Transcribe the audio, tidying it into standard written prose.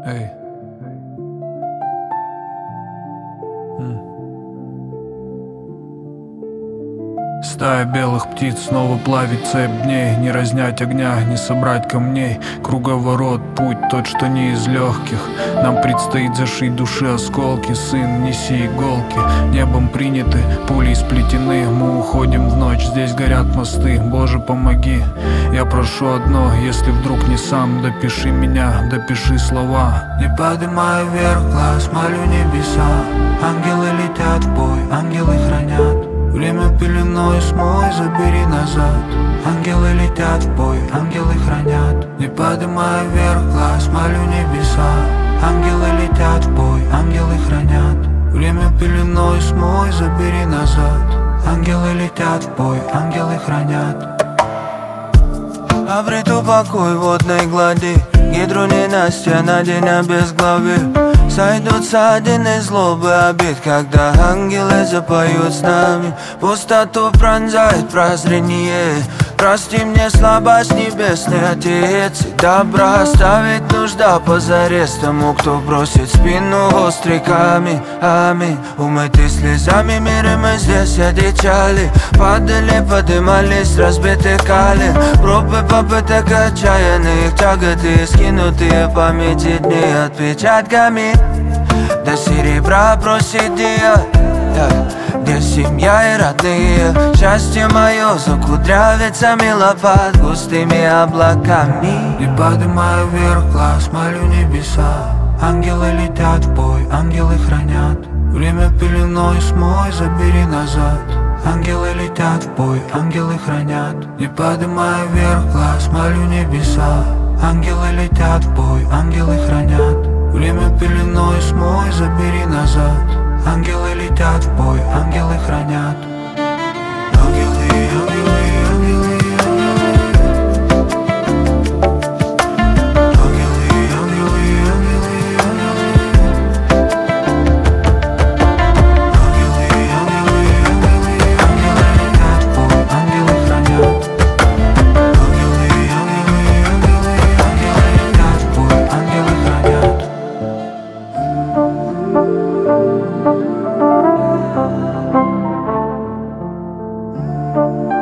Эй. Стая белых птиц снова плавит цепь дней. Не разнять огня, не собрать камней. Круговорот, путь тот, что не из легких. Нам предстоит зашить души осколки. Сын, неси иголки. Небом приняты, пулей сплетены. Мы уходим в ночь, здесь горят мосты. Боже, помоги, я прошу одно. Если вдруг не сам, допиши меня, допиши слова. Не поднимай вверх глаз, молю небеса. Ангелы летят в бой, ангелы хранят. Время пеленой смой, забери назад. Ангелы летят в бой, ангелы хранят. Не поднимай вверх глаз, молю небеса. Ангелы летят в бой, ангелы хранят. Время пеленой смой, забери назад. Ангелы летят в бой, ангелы хранят. Обрету покой водной глади. Гидру ненастья на день обезглавия. Сойдутся один из злобы обид, когда ангелы запоют с нами. Пустоту пронзает прозрение. Прости мне слабость, небесный Отец. И добра оставить нужда позарез тому, кто бросит спину острый камень. Аминь. Умыты слезами миры мы здесь одичали. Падали, подымались, разбитых колен. Пробы попыток отчаянных, тяготы скинутые в памяти дней отпечатками. До серебра просит Дия, где семья и родные. Счастье мое закудрявится мило под густыми облаками. Не поднимай вверх глаз, молю небеса. Ангелы летят в бой, ангелы хранят. Время пеленой смой, забери назад. Ангелы летят в бой, ангелы хранят. Не поднимай вверх глаз, молю небеса. Ангелы летят в бой, ангелы хранят. Время пеленой смой, забери назад. Ангелы летят в бой, ангелы хранят. Ангелы, ангелы, ангелы, ангелы.